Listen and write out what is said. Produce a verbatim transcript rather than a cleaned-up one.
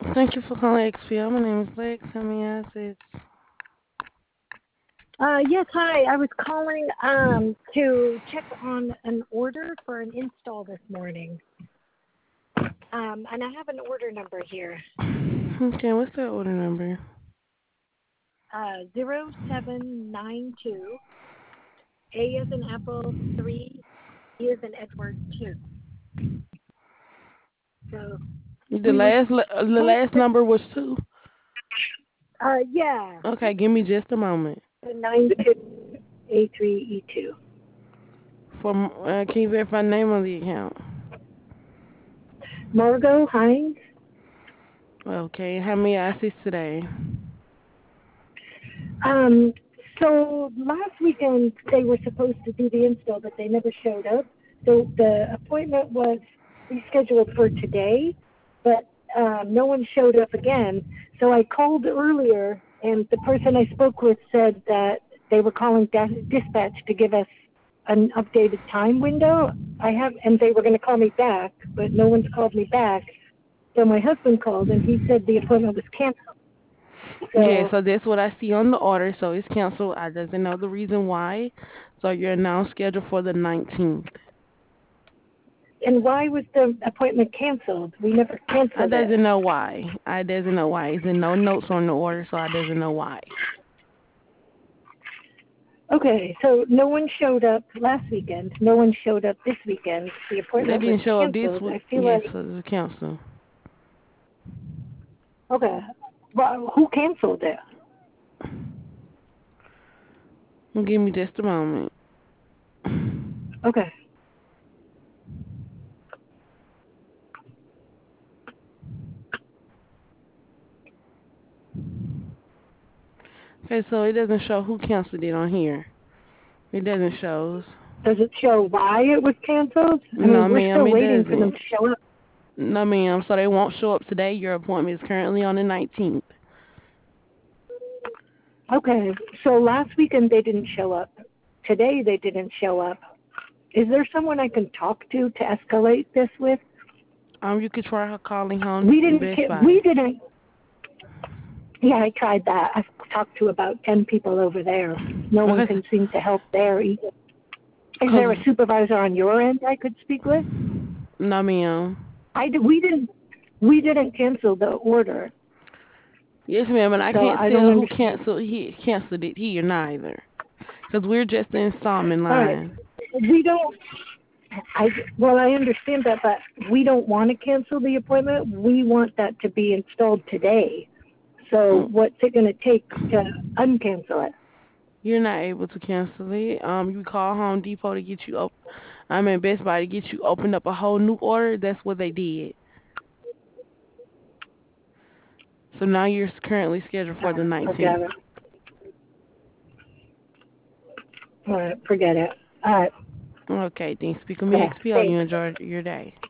Thank you for calling X P L. My name is Lex. How may I assist? Uh, yes, hi. I was calling um, to check on an order for an install this morning. Um, and I have an order number here. Okay, what's the order number? Uh, zero seven nine two, A as in Apple, three, E as in Edward, two. So The we were last le- uh, the supposed last to, number was two. uh, yeah, Okay, give me just a moment. nine two A three E two. For uh, can you verify the name of the account? Margot Hines. Okay, how may I assist today? Um, so last weekend they were supposed to do the install, but they never showed up. So the appointment was rescheduled for today, but um, no one showed up again. So I called earlier, and the person I spoke with said that they were calling da- dispatch to give us an updated time window. I have, and they were going to call me back, but no one's called me back. So my husband called, and he said the appointment was canceled. Yeah, So so that's what I see on the order. So it's canceled. I doesn't know the reason why. So you're now scheduled for the nineteenth. And why was the appointment canceled? We never I canceled it. doesn't know why. I doesn't know why. It's in no notes on the order, so I doesn't know why. Okay, so no one showed up last weekend. No one showed up this weekend. The They appointment was didn't show up this canceled. week. I feel Yes, like, so it's canceled. okay, well, who canceled it? Give me just a moment. Okay. Okay, so it doesn't show who canceled it on here. It doesn't show. Does it show why it was canceled? I No, mean, we're ma'am, still it waiting for them doesn't. to show up. No, ma'am. So they won't show up today. Your appointment is currently on the nineteenth. Okay, so last weekend they didn't show up. Today they didn't show up. Is there someone I can talk to to escalate this with? Um, you could try her calling home We didn't. Best We Buy. didn't. Yeah, I tried that. I've talked to about ten people over there. No one Okay, can seem to help there either. Is there cause a supervisor on your end I could speak with? no, ma'am. I did, we didn't we didn't cancel the order, Yes, ma'am, and I so can't I don't tell who understand. canceled he canceled it here neither. Cause we're just the installment All right, line. we don't. I well, I understand that, but we don't want to cancel the appointment. We want that to be installed today. So Mm, what's it going to take to uncancel it? You're not able to cancel it. Um, you call Home Depot to get you up. I mean Best Buy to get you opened up a whole new order. That's what they did. So now you're currently scheduled All for the right, forget nineteenth. it. All right, forget it. All right, Okay, then speak with me okay, X P L. You thanks. enjoy your day.